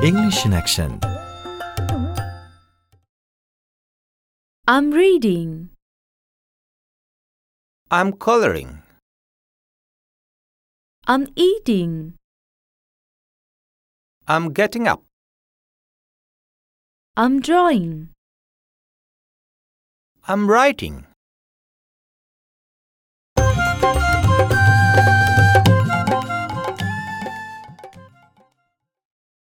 English in action. I'm reading. I'm coloring. I'm eating. I'm getting up. I'm drawing. I'm writing.